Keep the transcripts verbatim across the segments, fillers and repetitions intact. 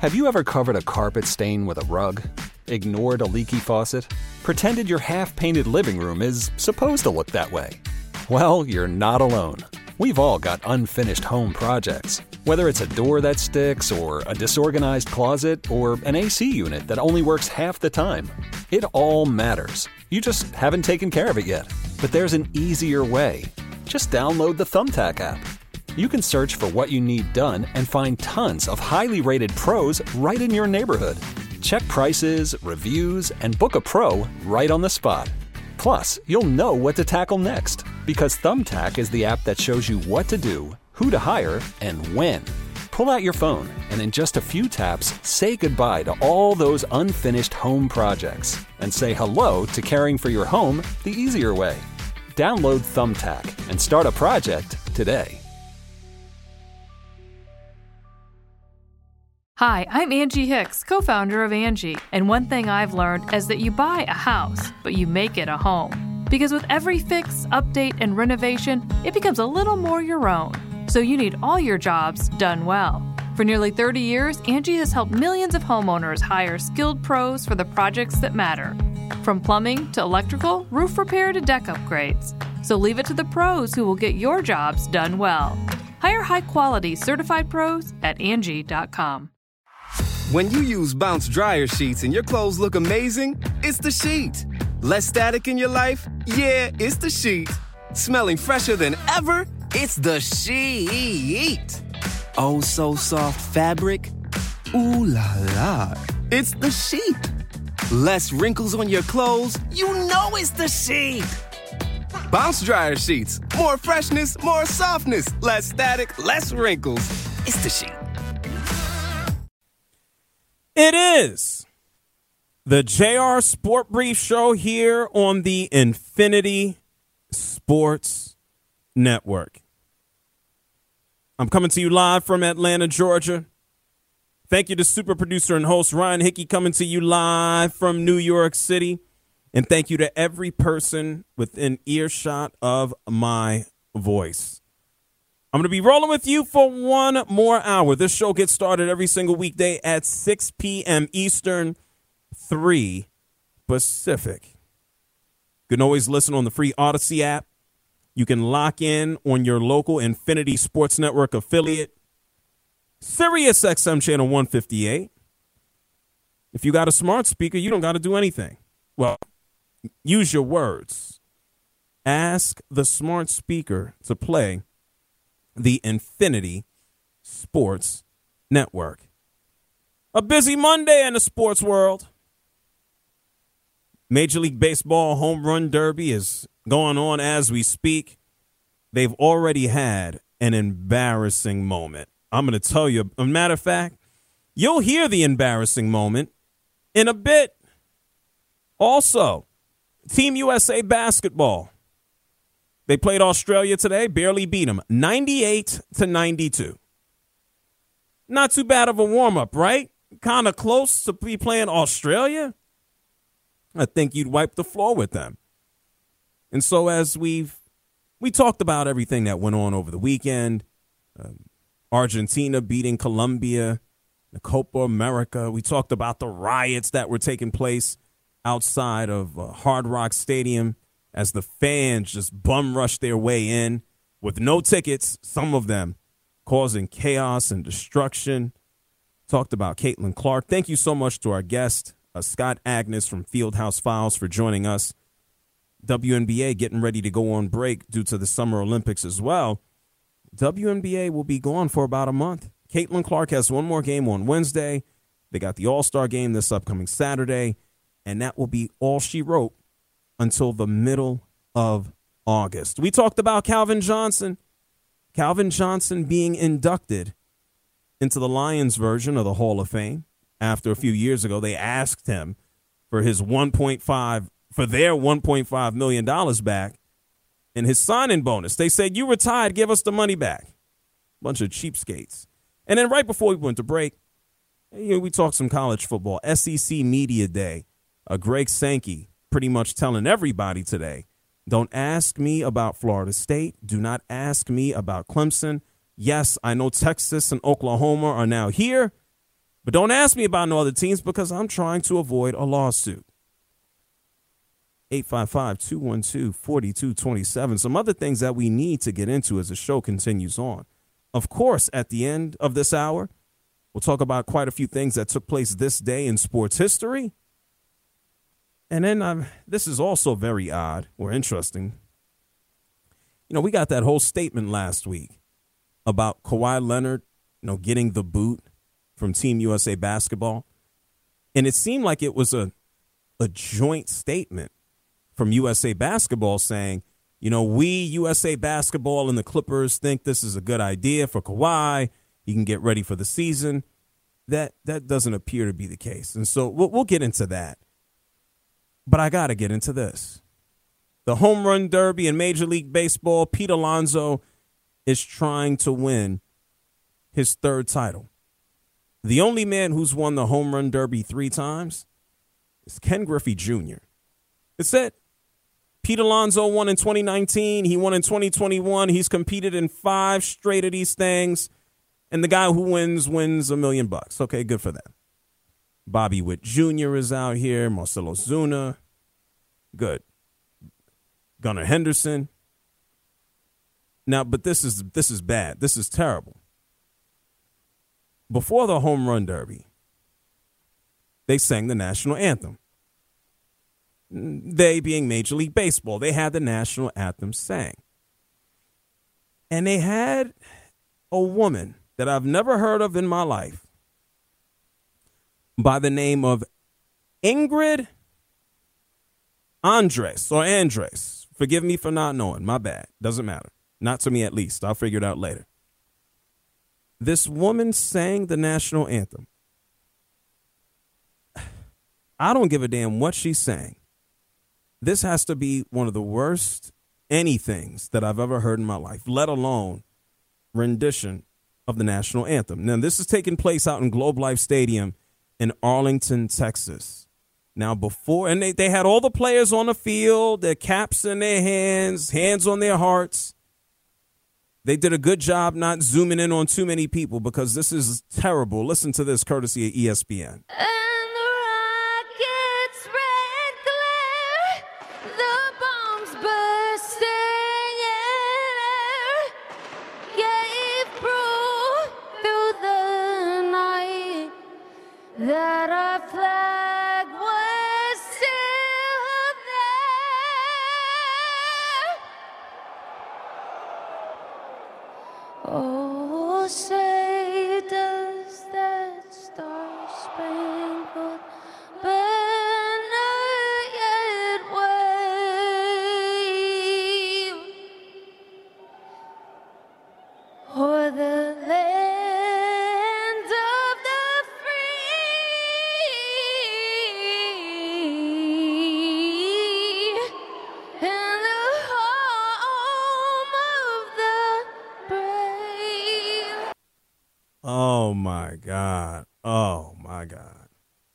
Have you ever covered a carpet stain with a rug? Ignored a leaky faucet? Pretended your half-painted living room is supposed to look that way? Well, you're not alone. We've all got unfinished home projects. Whether it's a door that sticks, or a disorganized closet, or an A C unit that only works half the time. It all matters. You just haven't taken care of it yet. But there's an easier way. Just download the Thumbtack app. You can search for what you need done and find tons of highly rated pros right in your neighborhood. Check prices, reviews, and book a pro right on the spot. Plus, you'll know what to tackle next, because Thumbtack is the app that shows you what to do, who to hire, and when. Pull out your phone, and in just a few taps, say goodbye to all those unfinished home projects, and say hello to caring for your home the easier way. Download Thumbtack and start a project today. Hi, I'm Angie Hicks, co-founder of Angie, and one thing I've learned is that you buy a house, but you make it a home. Because with every fix, update, and renovation, it becomes a little more your own. So you need all your jobs done well. For nearly thirty years, Angie has helped millions of homeowners hire skilled pros for the projects that matter. From plumbing to electrical, roof repair to deck upgrades. So leave it to the pros who will get your jobs done well. Hire high-quality certified pros at Angie dot com. When you use Bounce dryer sheets and your clothes look amazing, it's the sheet. Less static in your life? Yeah, it's the sheet. Smelling fresher than ever? It's the sheet. Oh, so soft fabric? Ooh la la. It's the sheet. Less wrinkles on your clothes? You know it's the sheet. Bounce dryer sheets. More freshness, more softness. Less static, less wrinkles. It's the sheet. It is the J R Sport Brief Show here on the Infinity Sports Network. I'm coming to you live from Atlanta, Georgia. Thank you to super producer and host Ryan Hickey, coming to you live from New York City. And thank you to every person within earshot of my voice. I'm going to be rolling with you for one more hour. This show gets started every single weekday at six p.m. Eastern, three Pacific. You can always listen on the free Odyssey app. You can lock in on your local Infinity Sports Network affiliate, Sirius X M channel one fifty-eight. If you got a smart speaker, you don't got to do anything. Well, use your words. Ask the smart speaker to play the Infinity Sports Network. A busy Monday in the sports world. Major League Baseball Home Run Derby is going on as we speak. They've already had an embarrassing moment. I'm going to tell you, a matter of fact, you'll hear the embarrassing moment in a bit. Also, Team U S A basketball. They played Australia today, barely beat them, ninety-eight to ninety-two. Not too bad of a warm-up, right? Kind of close to be playing Australia. I think you'd wipe the floor with them. And so as we've we talked about everything that went on over the weekend, um, Argentina beating Colombia, the Copa America. We talked about the riots that were taking place outside of uh, Hard Rock Stadium as the fans just bum rushed their way in with no tickets, some of them causing chaos and destruction. Talked about Caitlin Clark. Thank you so much to our guest, uh, Scott Agnes from Fieldhouse Files, for joining us. W N B A getting ready to go on break due to the Summer Olympics as well. W N B A will be gone for about a month. Caitlin Clark has one more game on Wednesday. They got the All-Star game this upcoming Saturday, and that will be all she wrote until the middle of August. We talked about Calvin Johnson. Calvin Johnson being inducted into the Lions version of the Hall of Fame. After a few years ago, they asked him for his one point five for their one point five million dollars back and his signing bonus. They said, "You retired, give us the money back." Bunch of cheapskates. And then right before we went to break, you know, we talked some college football. S E C Media Day. Uh, Greg Sankey pretty much telling everybody today, don't ask me about Florida State. Do not ask me about Clemson. Yes, I know Texas and Oklahoma are now here, But don't ask me about no other teams because I'm trying to avoid a lawsuit. eight five five, two one two, four two two seven. Some other things that we need to get into as the show continues on. Of course, at the end of this hour, we'll talk about quite a few things that took place this day in sports history. And then um, this is also very odd or interesting. You know, we got that whole statement last week about Kawhi Leonard, you know, getting the boot from Team U S A Basketball. And it seemed like it was a, a joint statement from U S A Basketball saying, you know, we, U S A Basketball and the Clippers think this is a good idea for Kawhi. He can get ready for the season. That that doesn't appear to be the case. And so we'll, we'll get into that. But I got to get into this. The home run derby in Major League Baseball, Pete Alonso is trying to win his third title. The only man who's won the home run derby three times is Ken Griffey Junior It's it. Pete Alonso won in twenty nineteen. He won in twenty twenty-one. He's competed in five straight of these things. And the guy who wins, wins a million bucks. Okay, good for them. Bobby Witt Junior is out here. Marcell Ozuna. Good. Gunnar Henderson. Now, but this is this is bad. This is terrible. Before the home run derby, they sang the national anthem. They being Major League Baseball, they had the national anthem sang. And they had a woman that I've never heard of in my life by the name of Ingrid Andres or Andres. Forgive me for not knowing. My bad. Doesn't matter. Not to me, at least. I'll figure it out later. This woman sang the national anthem. I don't give a damn what she sang. This has to be one of the worst anythings that I've ever heard in my life, let alone rendition of the national anthem. Now, this is taking place out in Globe Life Stadium in Arlington, Texas. Now, before, and they, they had all the players on the field, their caps in their hands, hands on their hearts. They did a good job not zooming in on too many people because this is terrible. Listen to this, courtesy of E S P N. That our flag was still there. Oh, say does that star-spangled banner yet wave o'er the land of the free and the home of the brave? Oh, my God. Oh, my God.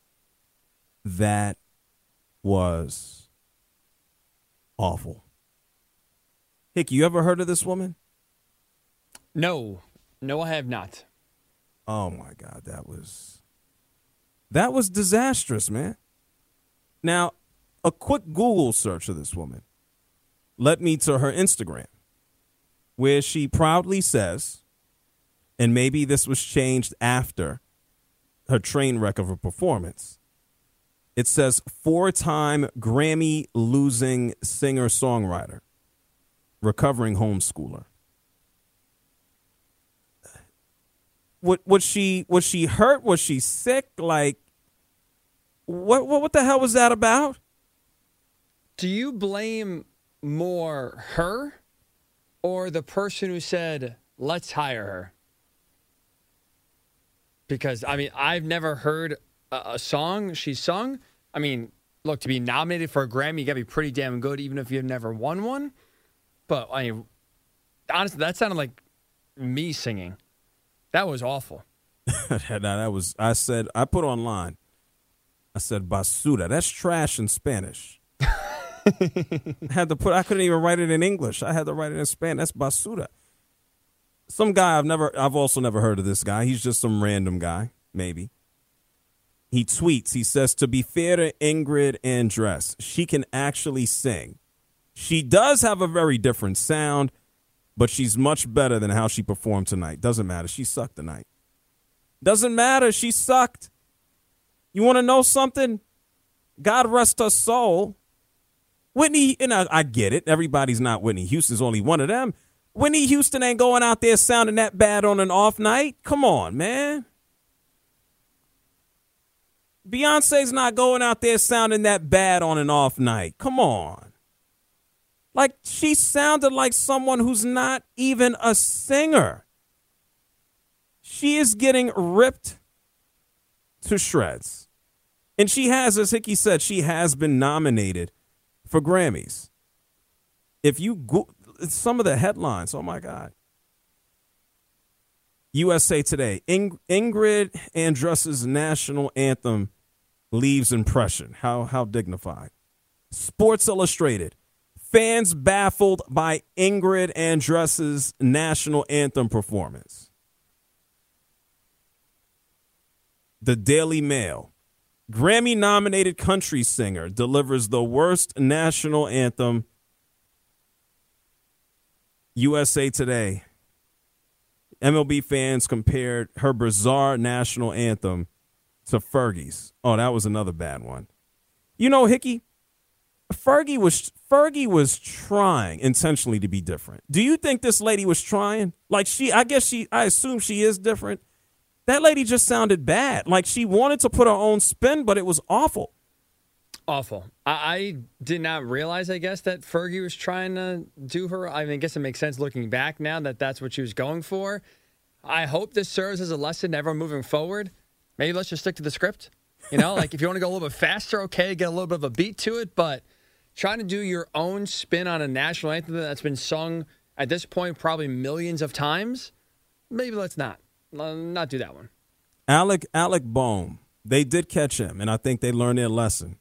That was awful. Hick, you ever heard of this woman? No. No, I have not. Oh, my God. That was, that was disastrous, man. Now, a quick Google search of this woman led me to her Instagram, where she proudly says, and maybe this was changed after her train wreck of a performance. It says four-time Grammy-losing singer-songwriter, recovering homeschooler. What was she? Was she hurt? Was she sick? Like, what? What? What the hell was that about? Do you blame more her or the person who said, let's hire her? Because, I mean, I've never heard a, a song she sung. I mean, look, to be nominated for a Grammy, you got to be pretty damn good, even if you've never won one. But, I mean, honestly, that sounded like me singing. That was awful. that, that was, I said, I put online, I said, basura. That's trash in Spanish. I had to put, I couldn't even write it in English. I had to write it in Spanish. That's basura. Some guy I've never, I've also never heard of this guy. He's just some random guy, maybe. He tweets, he says, to be fair to Ingrid Andress, she can actually sing. She does have a very different sound, but she's much better than how she performed tonight. Doesn't matter. She sucked tonight. Doesn't matter. She sucked. You want to know something? God rest her soul. Whitney, and I, I get it. Everybody's not Whitney Houston's only one of them. Whitney Houston ain't going out there sounding that bad on an off night. Come on, man. Beyonce's not going out there sounding that bad on an off night. Come on. Like, she sounded like someone who's not even a singer. She is getting ripped to shreds. And she has, as Hickey said, she has been nominated for Grammys. If you go, some of the headlines, oh my God. U S A Today, Ing- Ingrid Andress's national anthem leaves impression. How, how dignified. Sports Illustrated, fans baffled by Ingrid Andress's national anthem performance. The Daily Mail, Grammy-nominated country singer delivers the worst national anthem. U S A Today, M L B fans compared her bizarre national anthem to Fergie's. Oh, that was another bad one. You know, Hickey, Fergie was Fergie was trying intentionally to be different. Do you think this lady was trying? Like she, I guess she, I assume she is different. That lady just sounded bad. Like she wanted to put her own spin, but it was awful. Awful. I, I did not realize, I guess, that Fergie was trying to do her. I mean, I guess it makes sense looking back now that that's what she was going for. I hope this serves as a lesson to everyone moving forward. Maybe let's just stick to the script. You know, like if you want to go a little bit faster, okay, get a little bit of a beat to it, but trying to do your own spin on a national anthem that's been sung at this point probably millions of times, maybe let's not. Not do that one. Alec Alec Bohm, they did catch him, and I think they learned their lesson.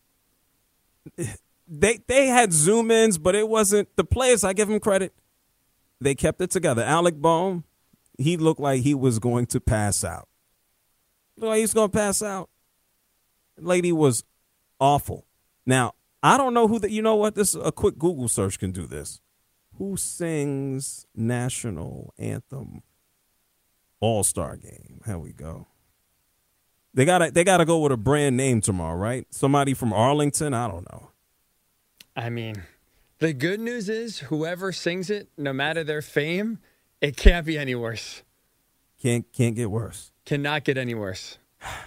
They they had zoom ins, but it wasn't the players. I give them credit. They kept it together. Alec Bohm, he looked like he was going to pass out. Looked like he was going to pass out. Lady was awful. Now I don't know who that. You know what? This a quick Google search can do this. Who sings national anthem? All-Star game. Here we go. They gotta they gotta go with a brand name tomorrow, right? Somebody from Arlington? I don't know. I mean, the good news is whoever sings it, no matter their fame, it can't be any worse. Can't can't get worse. Cannot get any worse.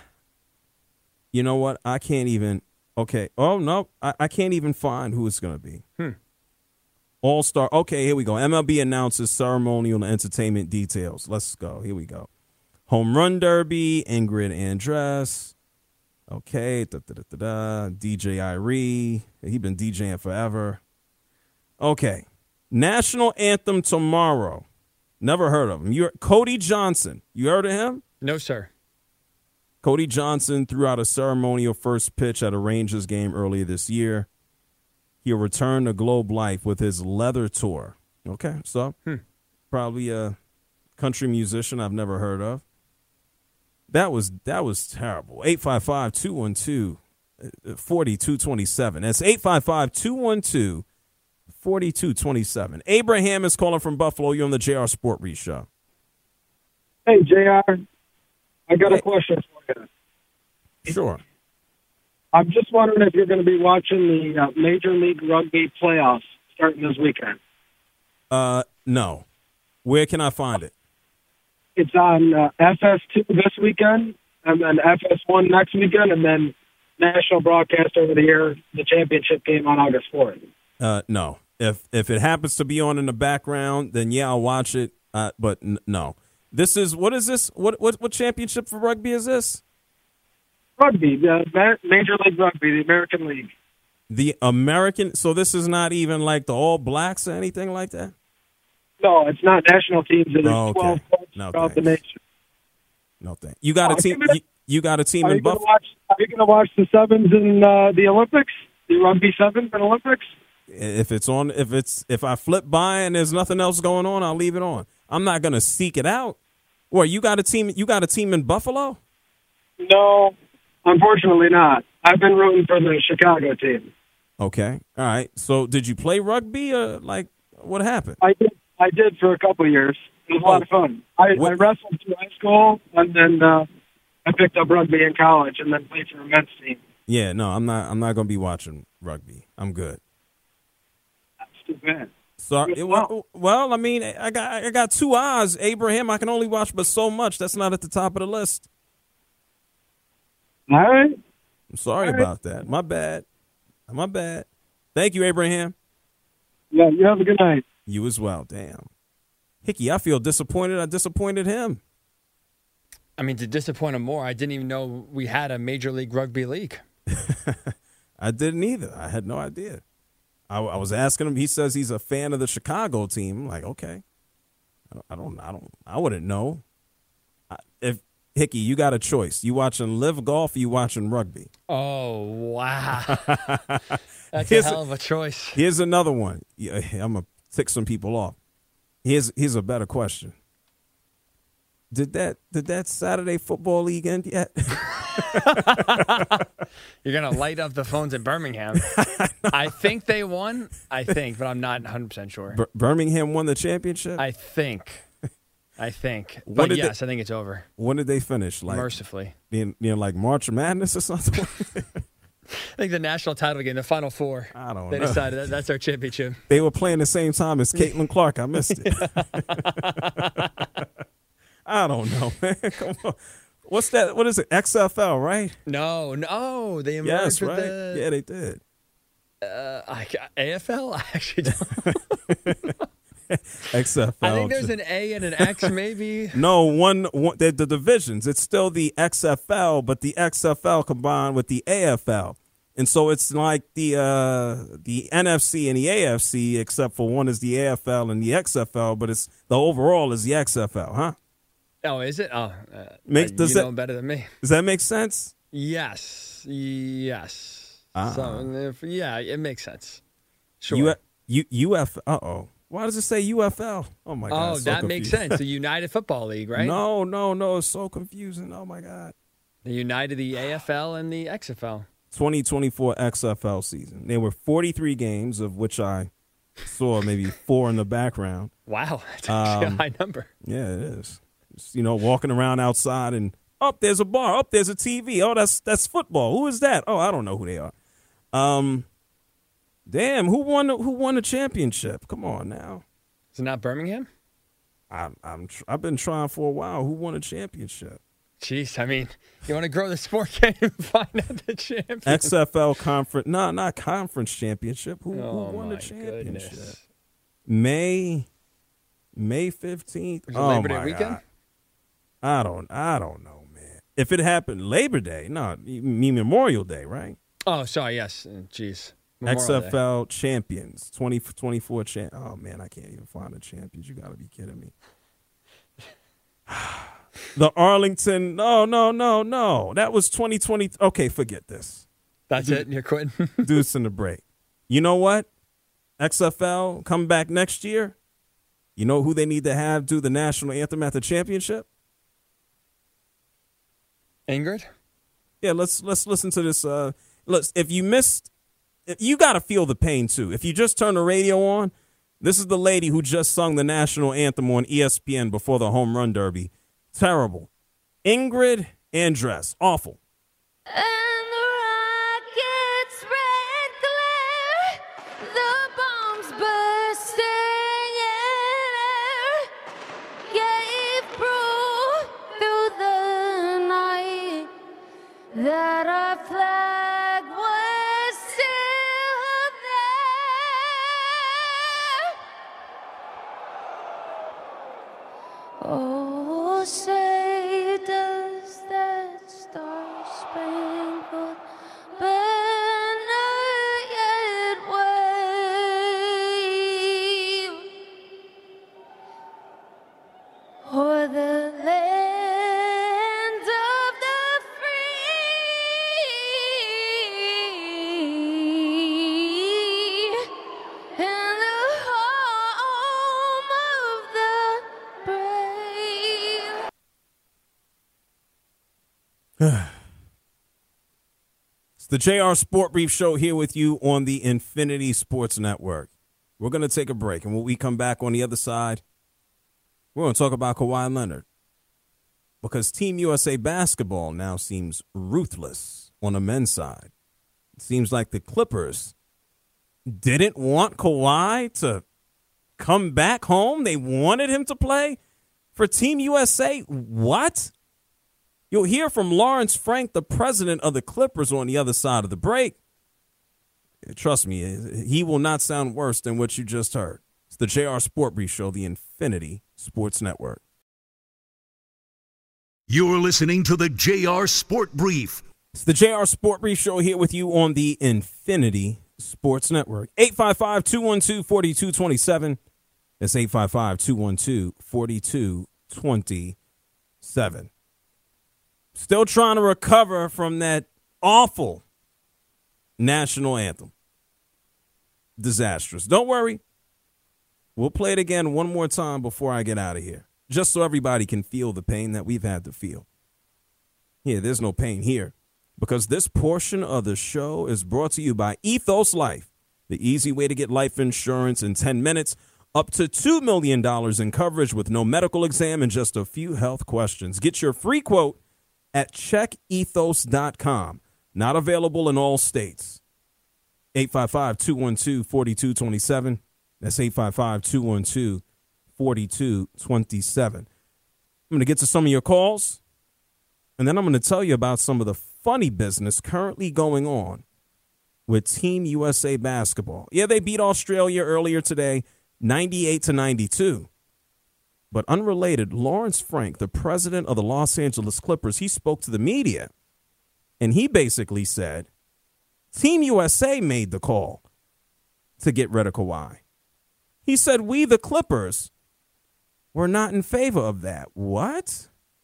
You know what? I can't even okay. Oh no, I, I can't even find who it's gonna be. Hmm. All-Star. Okay, here we go. M L B announces ceremonial and entertainment details. Let's go. Here we go. Home Run Derby, Ingrid Andress. Okay, da, da, da, da, da. D J Irie. He been DJing forever. Okay. National anthem tomorrow. Never heard of him. You're Cody Johnson. You heard of him? No, sir. Cody Johnson threw out a ceremonial first pitch at a Rangers game earlier this year. He'll return to Globe Life with his Leather Tour. Okay, so hmm. probably a country musician I've never heard of. That was that was terrible. eight five five, two one two, four two two seven. That's eight five five, two one two, four two two seven. Abraham is calling from Buffalo. You're on the J R Sport Read Show. Hey, J R. I got hey. a question for you. Sure. I'm just wondering if you're going to be watching the uh, Major League Rugby playoffs starting this weekend. Uh, no. Where can I find it? It's on uh, F S two this weekend, and then F S one next weekend, and then national broadcast over the air, the championship game on August fourth. Uh, no. If if it happens to be on in the background, then yeah, I'll watch it. Uh, but n- no. This is what is this? What what what championship for rugby is this? Rugby, the Major League Rugby, the American League. The American. So this is not even like the All Blacks or anything like that. No, it's not national teams. It is oh, okay. twelve clubs no, throughout thanks. the nation. No thanks. You got oh, a team. Gonna, you, you got a team are in you gonna Buffalo. watch, are you going to watch the sevens in uh, the Olympics? The rugby sevens in Olympics? If it's on, if it's if I flip by and there's nothing else going on, I'll leave it on. I'm not going to seek it out. Or you got a team? You got a team in Buffalo? No, Unfortunately not. I've been rooting for the Chicago team. Okay. All right. So did you play rugby or like what happened? I did, I did for a couple of years. It was a lot of fun. I, What- I wrestled through high school, and then uh, I picked up rugby in college, and then played for a men's team. Yeah, no, I'm not I'm not going to be watching rugby. I'm good. That's too bad. Sorry. It- well, well, I mean, I got I got two eyes, Abraham. I can only watch but so much. That's not at the top of the list. All right. I'm sorry All right. about that. My bad. My bad. Thank you, Abraham. Yeah, you have a good night. You as well. Damn. Hickey, I feel disappointed. I disappointed him. I mean, to disappoint him more, I didn't even know we had a Major League Rugby league. I didn't either. I had no idea. I, I was asking him. He says he's a fan of the Chicago team. I'm like, okay. I don't. I don't. I wouldn't know. I, if Hickey, you got a choice. You watching live golf? Or you watching rugby? Oh, wow. That's Here's a a- hell of a choice. Here's another one. Yeah, I'm gonna tick some people off. Here's here's a better question. Did that did that Saturday football league end yet? You're going to light up the phones in Birmingham. I think they won. I think, but I'm not one hundred percent sure. Bir- Birmingham won the championship. I think. I think. When But did yes, they- I think it's over. When did they finish? Like Mercifully. being, you know, like March Madness or something. I think the national title game, the Final Four. I don't They know. decided that that's our championship. They were playing the same time as Caitlin Clark. I missed it. I don't know, man. Come on. What's that? What is it? X F L, right? No, no. They emerged Yes, with right. the Yeah, they did. uh, I, A F L? I actually don't. X F L. I think there's an A and an X, maybe. No, one, one the, the divisions. It's still the X F L, but the X F L combined with the A F L. And so it's like the uh, the N F C and the A F C, except for one is the A F L and the X F L, but it's the overall is the X F L, huh? Oh, is it? Oh, uh, Makes- uh, does you that- know better than me. Does that make sense? Yes, yes. Ah. So, if, yeah, it makes sense. Sure. U, U, U F. Uh oh. Why does it say U F L? Oh my god. oh, it's so that makes confusing. sense. The United Football League, right? No, no, no. It's so confusing. Oh my god. The United, the A F L, and the X F L. twenty twenty-four X F L season. There were forty-three games, of which I saw maybe four in the background. Wow, that's actually Um, a high number. Yeah, it is. Just, you know, walking around outside and up there's a bar, up there's a T V. Oh, that's that's football. Who is that? Oh, I don't know who they are. Um, damn, who won? The, who won the championship? Come on now. Is it not Birmingham? I'm I'm tr- I've been trying for a while. Who won a championship? Jeez, I mean, you want to grow the sport game and find out the champion. X F L conference? No, not conference championship. Who, Oh, who won the my championship? goodness. May May fifteenth. Was it Oh Labor Day my weekend? God. I don't I don't know, man. If it happened Labor Day, no, you mean Memorial Day, right? Oh, sorry, yes. Uh, Jeez. Memorial X F L Day. champions, twenty twenty-four champ. Oh man, I can't even find the champions. You got to be kidding me. The Arlington. No, no, no, no. That was twenty twenty. Okay, forget this. That's it? You're quitting? Deuce in the break. You know what? X F L come back next year. You know who they need to have do the national anthem at the championship? Ingrid? Yeah, let's let's listen to this. Uh, let's if you missed, if you got to feel the pain too. If you just turn the radio on, this is the lady who just sung the national anthem on E S P N before the home run derby. Terrible. Ingrid Andress. Awful. And the rocket's red glare, the bombs bursting in air, gave proof through the night that our flag was still there. Oh, say does that star-spangled banner yet wave o'er the land of the free the J R Sport Brief Show here with you on the Infinity Sports Network. We're going to take a break, and when we come back on the other side, we're going to talk about Kawhi Leonard. Because Team U S A Basketball now seems ruthless on the men's side. It seems like the Clippers didn't want Kawhi to come back home. They wanted him to play for Team U S A. What? You'll hear from Lawrence Frank, the president of the Clippers, on the other side of the break. Trust me, he will not sound worse than what you just heard. It's the J R Sport Brief Show, the Infinity Sports Network. You're listening to the J R Sport Brief. It's the J R Sport Brief Show here with you on the Infinity Sports Network. eight five five, two one two, four two two seven. That's eight five five, two one two, four two two seven. Still trying to recover from that awful national anthem. Disastrous. Don't worry. We'll play it again one more time before I get out of here, just so everybody can feel the pain that we've had to feel. Yeah, there's no pain here, because this portion of the show is brought to you by Ethos Life, the easy way to get life insurance in ten minutes, up to two million dollars in coverage with no medical exam and just a few health questions. Get your free quote at check ethos dot com. Not available in all states. eight five five, two one two, four two two seven. That's eight five five, two one two, four two two seven. I'm going to get to some of your calls, and then I'm going to tell you about some of the funny business currently going on with Team U S A Basketball. Yeah, they beat Australia earlier today, ninety-eight to ninety-two. But unrelated, Lawrence Frank, the president of the Los Angeles Clippers, he spoke to the media, and he basically said Team U S A made the call to get rid of Kawhi. He said we, the Clippers, were not in favor of that. What?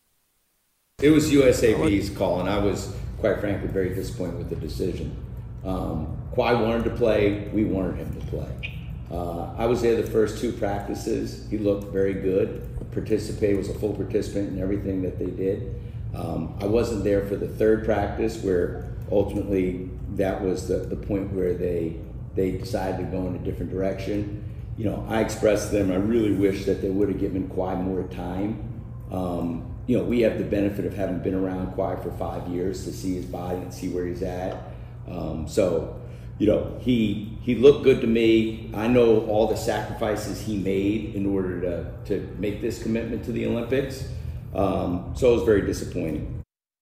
It was U S A B's call, and I was, quite frankly, very disappointed with the decision. Um, Kawhi wanted to play. We wanted him to play. Uh, I was there the first two practices. He looked very good. Participated, was a full participant in everything that they did. Um, I wasn't there for the third practice, where ultimately that was the, the point where they they decided to go in a different direction. You know, I expressed to them, I really wish that they would have given Kawhi more time. Um, you know, we have the benefit of having been around Kawhi for five years to see his body and see where he's at. Um, so, you know, he he looked good to me. I know all the sacrifices he made in order to, to make this commitment to the Olympics. Um, so it was very disappointing.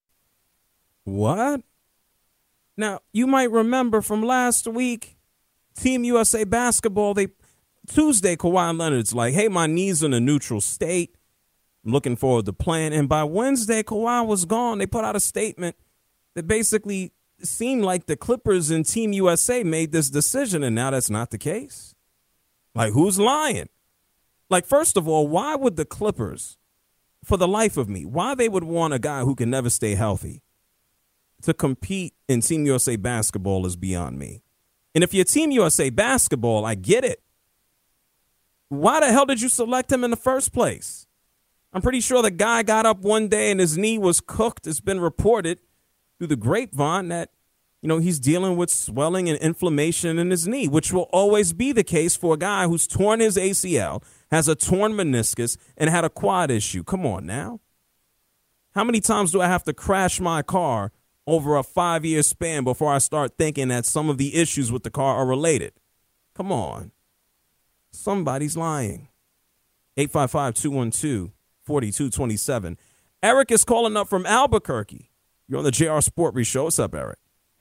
What? Now, you might remember from last week, Team U S A Basketball, they Tuesday, Kawhi Leonard's like, hey, my knee's in a neutral state. I'm looking forward to playing. And by Wednesday, Kawhi was gone. They put out a statement that basically seemed like the Clippers and Team U S A made this decision, and now that's not the case. Like, who's lying? Like, first of all, why would the Clippers, for the life of me, why they would want a guy who can never stay healthy to compete in Team U S A Basketball is beyond me. And if you're Team U S A Basketball, I get it. Why the hell did you select him in the first place? I'm pretty sure the guy got up one day and his knee was cooked. It's been reported through the grapevine that, you know, he's dealing with swelling and inflammation in his knee, which will always be the case for a guy who's torn his A C L, has a torn meniscus, and had a quad issue. Come on now. How many times do I have to crash my car over a five-year span before I start thinking that some of the issues with the car are related? Come on. Somebody's lying. eight five five, two one two, four two two seven. Eric is calling up from Albuquerque. You're on the J R Sport Brief Show. What's up, Eric?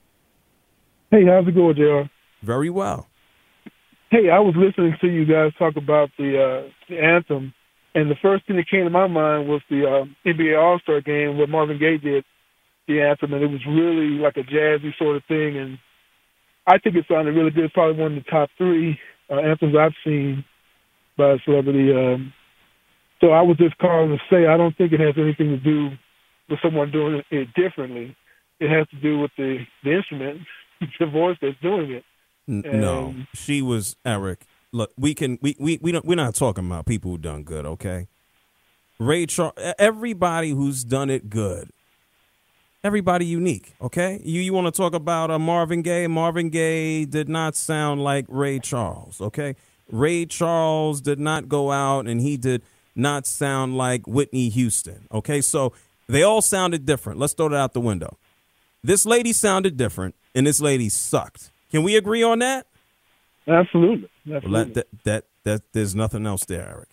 Hey, how's it going, J R? Very well. Hey, I was listening to you guys talk about the, uh, the anthem, and the first thing that came to my mind was the uh, N B A All-Star game where Marvin Gaye did the anthem, and it was really like a jazzy sort of thing, and I think it sounded really good. It's probably one of the top three uh, anthems I've seen by a celebrity. Um, so I was just calling to say I don't think it has anything to do with someone doing it differently. It has to do with the, the instrument, the voice that's doing it. N- and, no, she was, Eric. Look, we can we we we don't we're not talking about people who done good, okay? Ray Charles, everybody who's done it good Everybody unique, okay? You you want to talk about uh, Marvin Gaye? Marvin Gaye did not sound like Ray Charles, okay? Ray Charles did not go out and he did not sound like Whitney Houston, okay? So they all sounded different. Let's throw that out the window. This lady sounded different, and this lady sucked. Can we agree on that? Absolutely. Absolutely. Well, that, that, that, that, there's nothing else there, Eric.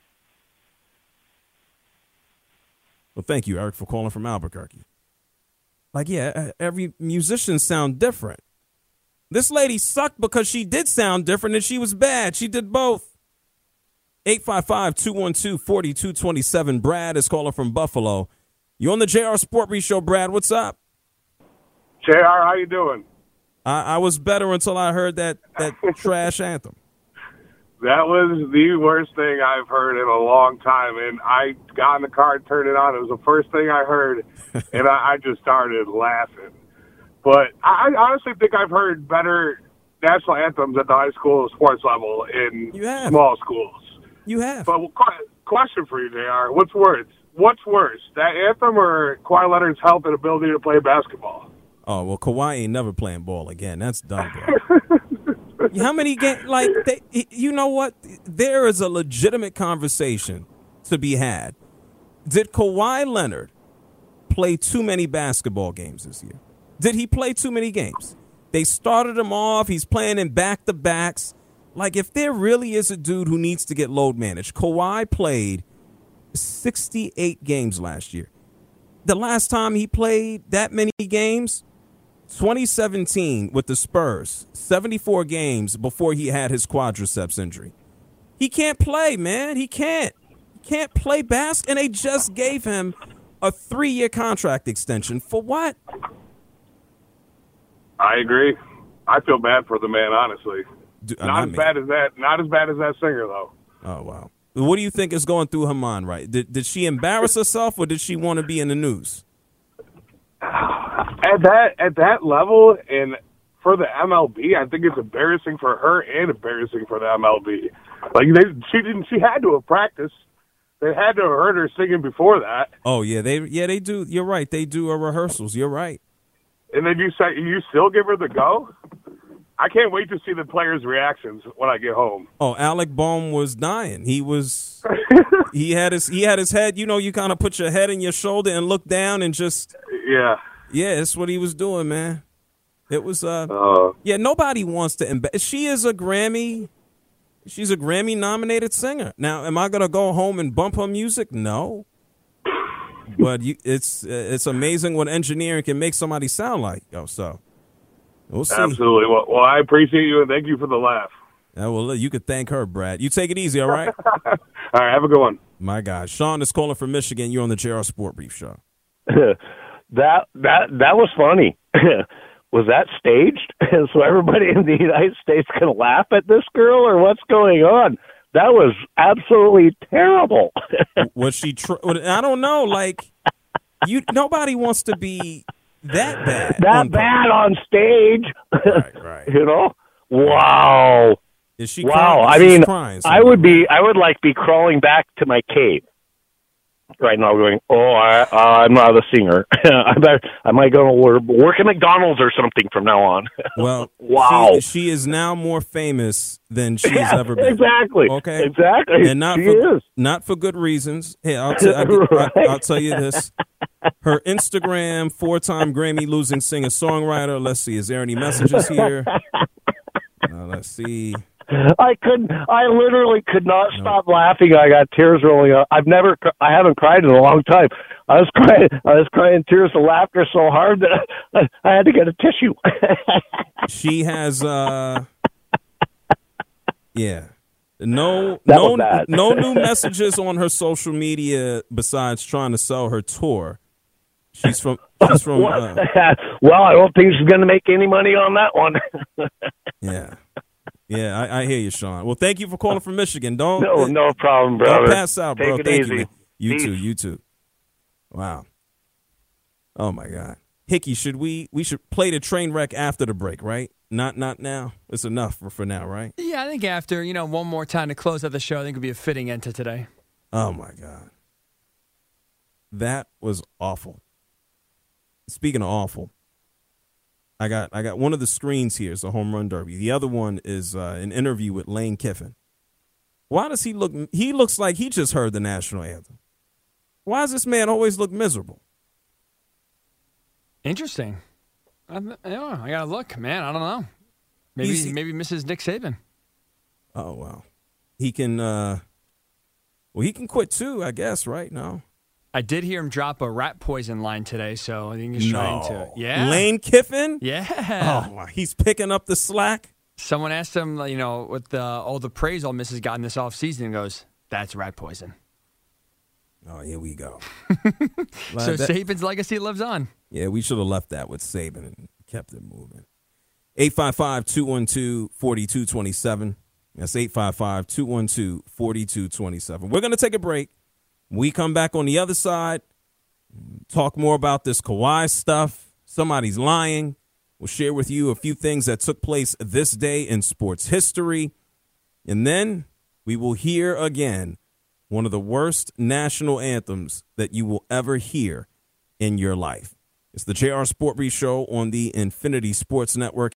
Well, thank you, Eric, for calling from Albuquerque. Like, yeah, every musician sound different. This lady sucked because she did sound different and she was bad. She did both. eight five five, two one two, four two two seven. Brad is calling from Buffalo. You on the J R Sport Brief Show, Brad. What's up? J R, how you doing? I, I was better until I heard that, that trash anthem. That was the worst thing I've heard in a long time, and I got in the car and turned it on. It was the first thing I heard, and I, I just started laughing. But I, I honestly think I've heard better national anthems at the high school sports level in small schools. You have. But qu- question for you, J R, what's worse? What's worse, that anthem or Kawhi Leonard's health and ability to play basketball? Oh, well, Kawhi ain't never playing ball again. That's done, bro. How many games? Like, they, you know what? There is a legitimate conversation to be had. Did Kawhi Leonard play too many basketball games this year? Did he play too many games? They started him off. He's playing in back-to-backs. Like, if there really is a dude who needs to get load managed, Kawhi played sixty-eight games last year. The last time he played that many games, twenty seventeen with the Spurs, seventy-four games before he had his quadriceps injury. He can't play, man. He can't. He can't play basketball, and they just gave him a three-year contract extension. For what? I agree. I feel bad for the man, honestly. Do, not not as me. bad as that. Not as bad as that singer, though. Oh, wow. What do you think is going through her mind, right? Did, did she embarrass herself, or did she want to be in the news? At that at that level, and for the M L B, I think it's embarrassing for her and embarrassing for the M L B. Like they, she didn't. She had to have practiced. They had to have heard her singing before that. Oh yeah, they yeah they do. You're right. They do a rehearsals. You're right. And then you say you still give her the go. I can't wait to see the players' reactions when I get home. Oh, Alec Bohm was dying. He was. he had his. He had his head. You know, you kind of put your head in your shoulder and look down and just. Yeah. Yeah, that's what he was doing, man. It was. Uh. uh yeah, nobody wants to. Emba- she is a Grammy. She's a Grammy-nominated singer. Now, am I gonna go home and bump her music? No. But you, it's it's amazing what engineering can make somebody sound like. Oh, so. We'll see. Absolutely. Well, well, I appreciate you, and thank you for the laugh. Yeah, well, you could thank her, Brad. You take it easy, all right? All right, have a good one. My God. Sean is calling from Michigan. You're on the J R Sport Brief Show. that that that was funny. Was that staged? So everybody in the United States can laugh at this girl, or what's going on? That was absolutely terrible. Was she? Tr- I don't know. Like, you. Nobody wants to be that bad. That on bad on stage. Right, right. You know? Wow. Is she wow. crying? I She's mean, crying, I would be, I would like be crawling back to my cave right now going, oh, I, uh, I'm not a singer. I better, I might go to work, work at McDonald's or something from now on. Well, wow. She, she is now more famous than she's yeah, ever been. Exactly. Okay. Exactly. And not she for, is. not for good reasons. Hey, I'll, t- I, right. I, I'll tell you this. Her Instagram, four-time Grammy-losing singer-songwriter. Let's see. Is there any messages here? Uh, let's see. I couldn't. I literally could not no. stop laughing. I got tears rolling out. I've never. I haven't cried in a long time. I was crying. I was crying tears of laughter so hard that I, I had to get a tissue. She has. uh Yeah. No. That no. was bad. No new messages on her social media besides trying to sell her tour. She's from. She's from. well, Uh, well, I don't think she's going to make any money on that one. yeah. Yeah, I, I hear you, Sean. Well, thank you for calling from Michigan. Don't no, no problem, brother. Don't pass out, Take bro. it Thank easy. you, man. You Peace. too. You too. Wow. Oh my God, Hickey, should we we should play the train wreck after the break, right? Not not now. It's enough for, for now, right? Yeah, I think after you know one more time to close out the show, I think it would be a fitting end to today. Oh my God, that was awful. speaking of awful, I got I got one of the screens here is the home run derby. The other one is uh, an interview with Lane Kiffin. Why does he look? He looks like he just heard the national anthem. Why does this man always look miserable? Interesting. I, yeah, I gotta look, man. I don't know. Maybe He's, maybe Missus Nick Saban. Oh wow, he can. Uh, well, he can quit too, I guess. Right now, I did hear him drop a rat poison line today, so I think he's trying no. to. Yeah, Lane Kiffin. Yeah. Oh, he's picking up the slack. Someone asked him, you know, with the, all the praise Ole Miss has gotten this offseason, and goes, "That's rat poison." Oh, here we go. So that, Saban's legacy lives on. Yeah, we should have left that with Saban and kept it moving. eight five five, two one two, four two two seven. That's eight five five, two one two, four two two seven. We're going to take a break. We come back on the other side, talk more about this Kawhi stuff. Somebody's lying. We'll share with you a few things that took place this day in sports history. And then we will hear again one of the worst national anthems that you will ever hear in your life. It's the J R Sport Brief Show on the Infinity Sports Network.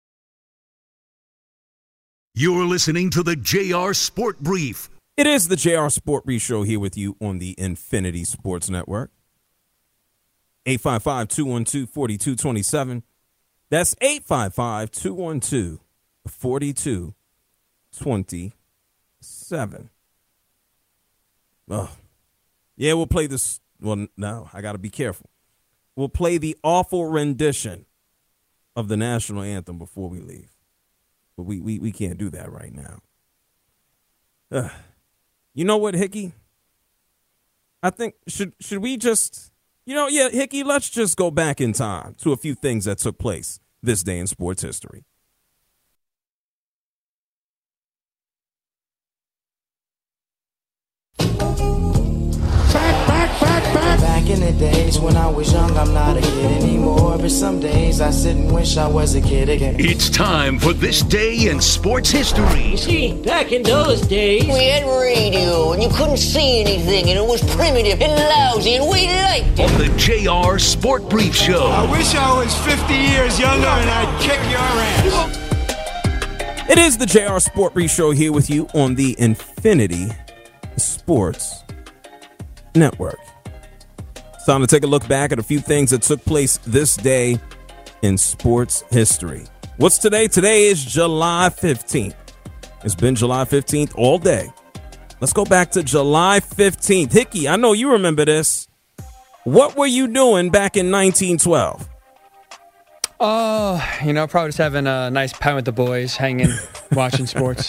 You're listening to the J R Sport Brief. It is the J R Sport Brief Show here with you on the Infinity Sports Network. eight five five, two one two, four two two seven. That's eight five five, two one two, four two two seven. Oh, yeah, we'll play this. Well, no, I got to be careful. We'll play the awful rendition of the national anthem before we leave. But we, we, we can't do that right now. Uh, you know what, Hickey? I think, should should we just, you know, yeah, Hickey, let's just go back in time to a few things that took place this day in sports history. Back in the days when I was young, I'm not a kid anymore. But some days I sit and wish I was a kid again. It's time for This Day in Sports History. You see, back in those days, we had radio and you couldn't see anything, and it was primitive and lousy, and we liked it. On the J R Sport Brief Show. I wish I was fifty years younger and I'd kick your ass. It is the J R Sport Brief Show here with you on the Infinity Sports Network. It's time to take a look back at a few things that took place this day in sports history. What's today? Today is July fifteenth. It's been July fifteenth all day. Let's go back to July fifteenth. Hickey, I know you remember this. What were you doing back in nineteen twelve? Oh, you know, probably just having a nice pint with the boys, hanging, watching sports.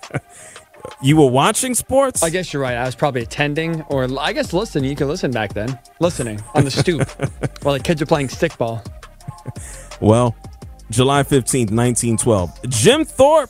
You were watching sports? I guess you're right. I was probably attending, or I guess listening. You could listen back then. Listening on the stoop while the kids are playing stickball. Well, July fifteenth, nineteen twelve. Jim Thorpe,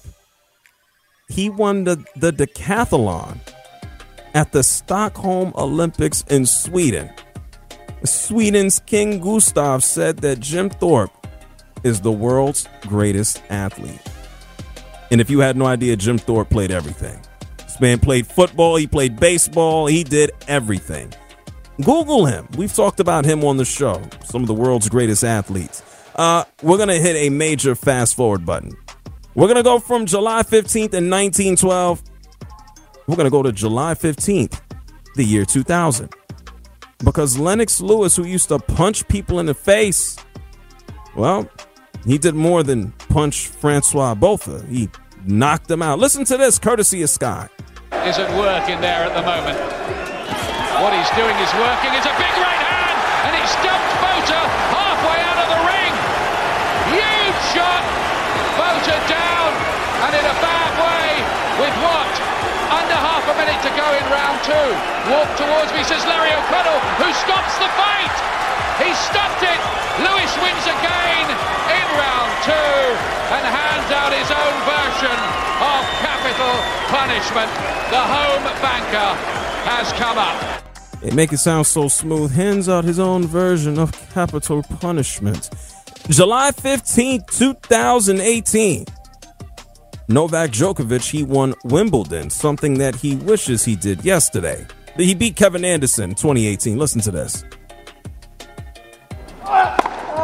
he won the, the decathlon at the Stockholm Olympics in Sweden. Sweden's King Gustav said that Jim Thorpe is the world's greatest athlete. And if you had no idea, Jim Thorpe played everything. This man played football, he played baseball, he did everything. Google him. We've talked about him on the show, some of the world's greatest athletes. Uh, we're going to hit a major fast forward button. We're going to go from July fifteenth in nineteen twelve. We're going to go to July fifteenth, the year two thousand. Because Lennox Lewis, who used to punch people in the face, well, he did more than punch Francois Botha. He knocked him out. Listen to this, courtesy of Sky. Is at work in there at the moment. What he's doing is working. It's a big right hand, and he stumped Botha halfway out of the ring. Huge shot. Botha down, and in a bad way with what? Under half a minute to go in round two. Walk towards me, says Larry O'Connell, who stops the fight. He stopped it. Lewis wins again in round two and hands out his own version of capital punishment. The home banker has come up. They make it sound so smooth. Hands out his own version of capital punishment. July fifteenth, twenty eighteen. Novak Djokovic, he won Wimbledon, something that he wishes he did yesterday. He beat Kevin Anderson in twenty eighteen. Listen to this.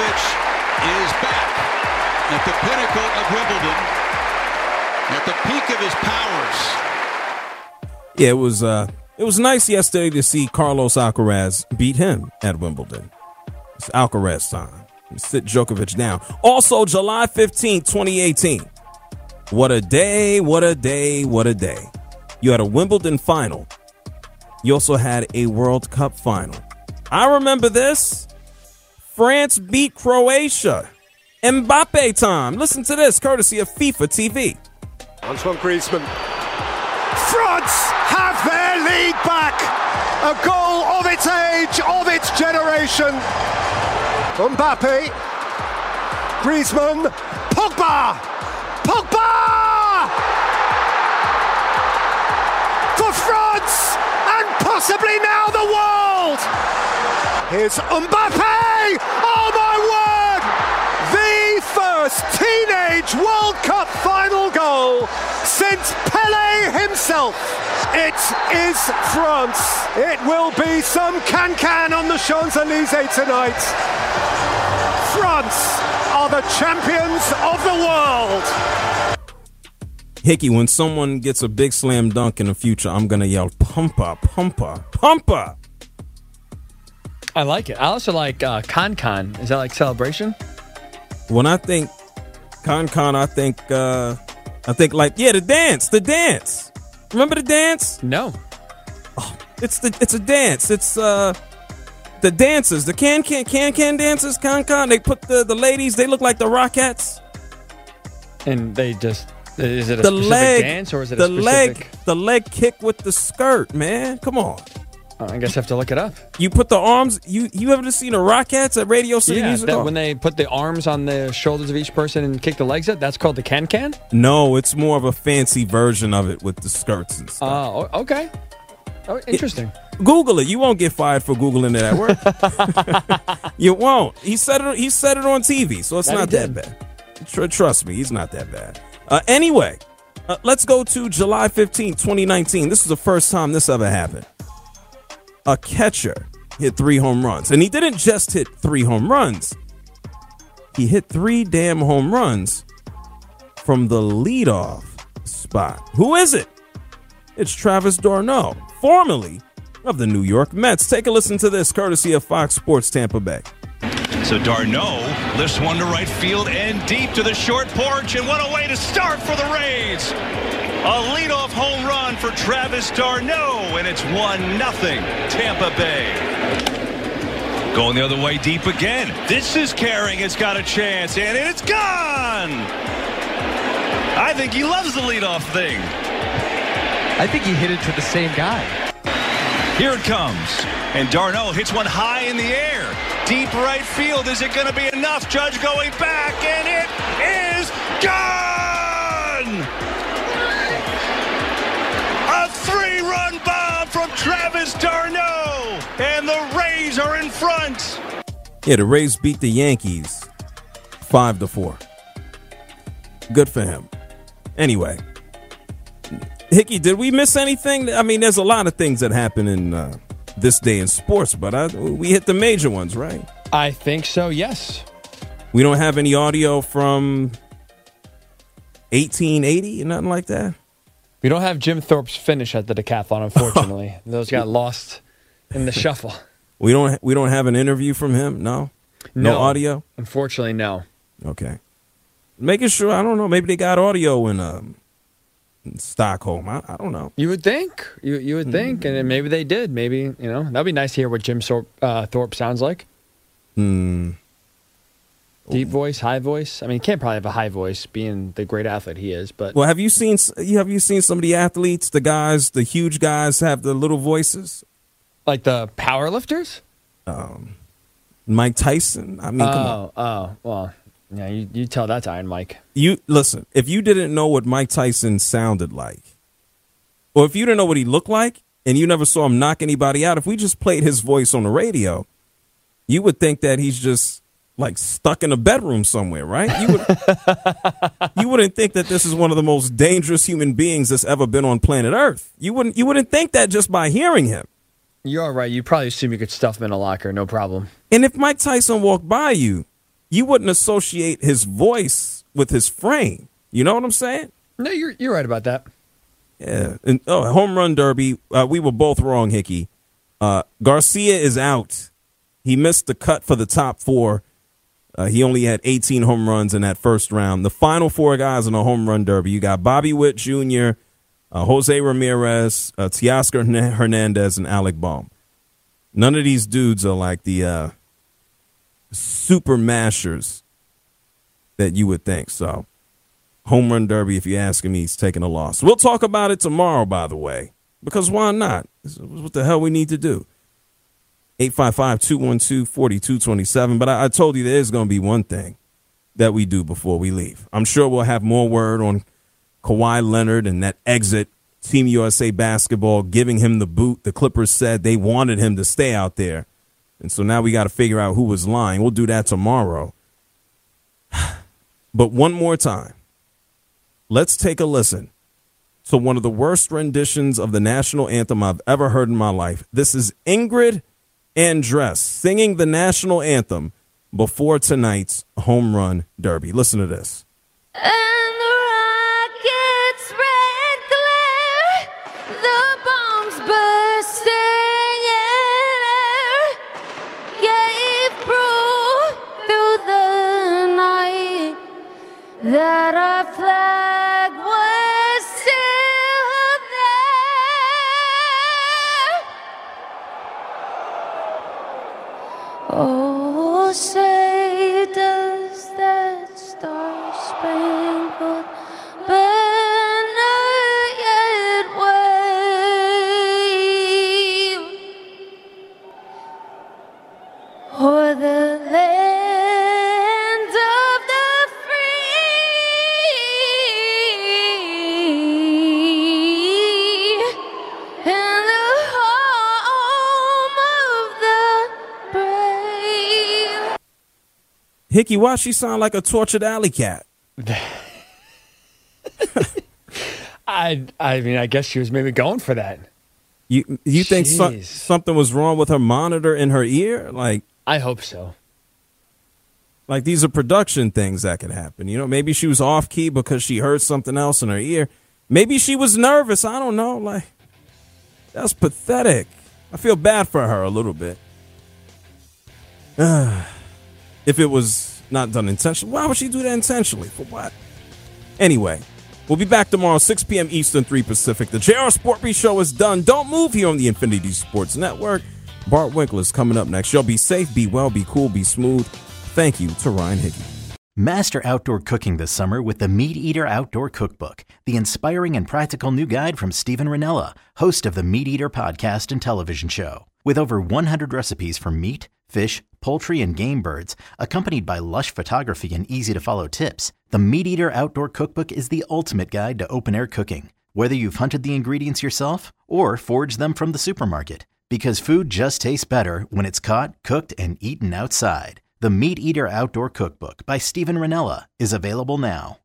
Djokovic is back at the pinnacle of Wimbledon, at the peak of his powers. Yeah, it was uh, it was nice yesterday to see Carlos Alcaraz beat him at Wimbledon. It's Alcaraz time. Sit Djokovic down. Also, July fifteenth, twenty eighteen. What a day, what a day, what a day. You had a Wimbledon final. You also had a World Cup final. I remember this. France beat Croatia. Mbappe time. Listen to this, courtesy of FIFA T V. Antoine Griezmann. France have their lead back. A goal of its age, of its generation. Mbappe. Griezmann. Pogba. Pogba! For France and possibly now the world. Here's Mbappe. Oh my word! The first teenage World Cup final goal since Pelé himself. It is France. It will be some can-can on the Champs-Élysées tonight. France are the champions of the world. Hickey, when someone gets a big slam dunk in the future, I'm going to yell, pumpa, pumpa, pumpa. I like it. I also like uh, Con Con. Is that like celebration? When I think Con Con, I think, uh, I think like, yeah, the dance, the dance. Remember the dance? No. Oh, it's the, it's a dance. It's, uh, the dancers, the can can can can dancers, con con. They put the, the ladies. They look like the Rockettes, and they just is it a the specific leg dance or is it the a specific leg the leg kick with the skirt? Man, come on. Oh, I guess I have to look it up. You put the arms. You you ever seen the Rockettes at Radio City yeah, Music that Hall? when they put the arms on the shoulders of each person and kick the legs up. That's called the can can. No, it's more of a fancy version of it with the skirts and stuff. Oh, okay. Oh, interesting. It, Google it. You won't get fired for Googling it at work. You won't. He said it. He said it on T V, so it's That not he that did. bad. Tr- trust me, he's not that bad. Uh, anyway, uh, let's go to July fifteenth, twenty nineteen. This is the first time this ever happened. A catcher hit three home runs, and he didn't just hit three home runs. He hit three damn home runs from the leadoff spot. Who is it? It's Travis d'Arnaud, formerly of the New York Mets. Take a listen to this, courtesy of Fox Sports Tampa Bay. So d'Arnaud lifts one to right field and deep to the short porch, and what a way to start for the Rays. A leadoff home run for Travis d'Arnaud, and it's one nothing Tampa Bay. Going the other way deep again. This is carrying. It's got a chance, and it's gone. I think he loves the leadoff thing. I think he hit it to the same guy. Here it comes, and d'Arnaud hits one high in the air. Deep right field. Is it going to be enough? Judge going back, and it is gone! A three-run bomb from Travis d'Arnaud, and the Rays are in front. Yeah, the Rays beat the Yankees five to four. Good for him. Anyway, Hickey, did we miss anything? I mean, there's a lot of things that happen in uh, this day in sports, but I, we hit the major ones, right? I think so, yes. We don't have any audio from eighteen eighty or nothing like that? We don't have Jim Thorpe's finish at the decathlon, unfortunately. Those got lost in the shuffle. We don't we don't have an interview from him? No? No, No. audio? Unfortunately, no. Okay. Making sure, I don't know, maybe they got audio in, um, in Stockholm. I, I don't know. You would think. You you would think, and then maybe they did. Maybe, you know, that'd be nice to hear what Jim Thorpe, uh, Thorpe sounds like. Hmm. Deep voice, high voice. I mean, he can't probably have a high voice, being the great athlete he is. But Well, have you seen have you seen some of the athletes, the guys, the huge guys have the little voices? Like the power lifters? Um, Mike Tyson. I mean, oh, come on. oh, well, yeah. You, you tell that to Iron Mike. You listen, if you didn't know what Mike Tyson sounded like, or if you didn't know what he looked like, and you never saw him knock anybody out, if we just played his voice on the radio, you would think that he's just like stuck in a bedroom somewhere, right? You would you wouldn't think that this is one of the most dangerous human beings that's ever been on planet Earth. You wouldn't you wouldn't think that just by hearing him. You're right. You probably assume you could stuff him in a locker, no problem. And if Mike Tyson walked by you, you wouldn't associate his voice with his frame. You know what I'm saying? No, you're you're right about that. Yeah. And, oh, home run derby. Uh, we were both wrong, Hickey. Uh, Garcia is out. He missed the cut for the top four. Uh, he only had eighteen home runs in that first round. The final four guys in the home run derby, you got Bobby Witt Junior, uh, Jose Ramirez, uh, Teoscar Hernandez, and Alec Bohm. None of these dudes are like the uh, super mashers that you would think. So, home run derby, if you ask him, he's taking a loss. We'll talk about it tomorrow, by the way, because why not? This is what the hell we need to do. eight five five, two one two, four two two seven. But I, I told you there is going to be one thing that we do before we leave. I'm sure we'll have more word on Kawhi Leonard and that exit. Team U S A basketball giving him the boot. The Clippers said they wanted him to stay out there. And so now we got to figure out who was lying. We'll do that tomorrow. But one more time, let's take a listen to one of the worst renditions of the national anthem I've ever heard in my life. This is Ingrid Andress singing the national anthem before tonight's home run derby. Listen to this. And the rockets red glare, the bombs bursting in air, gave proof through the night that our flag was still there. Oh, say does that star-spangled banner yet wave o'er the land of the free and the home of the brave? Hickey, why she sound like a tortured alley cat? I I mean, I guess she was maybe going for that. You you think so, Jeez. something was wrong with her monitor in her ear? Like, I hope so. Like, these are production things that could happen. You know, maybe she was off key because she heard something else in her ear. Maybe she was nervous. I don't know. Like, that's pathetic. I feel bad for her a little bit. If it was not done intentionally, why would she do that intentionally? For what? Anyway, we'll be back tomorrow, six p.m. Eastern, three Pacific. The J R Sport Brief Show is done. Don't move here on the Infinity Sports Network. Bart Winkler is coming up next. Y'all be safe, be well, be cool, be smooth. Thank you to Ryan Hickey. Master outdoor cooking this summer with the Meat Eater Outdoor Cookbook, the inspiring and practical new guide from Stephen Ranella, host of the Meat Eater podcast and television show. With over one hundred recipes for meat, fish, poultry, and game birds, accompanied by lush photography and easy-to-follow tips, the Meat Eater Outdoor Cookbook is the ultimate guide to open-air cooking. Whether you've hunted the ingredients yourself or foraged them from the supermarket, because food just tastes better when it's caught, cooked, and eaten outside. The Meat Eater Outdoor Cookbook by Stephen Ranella is available now.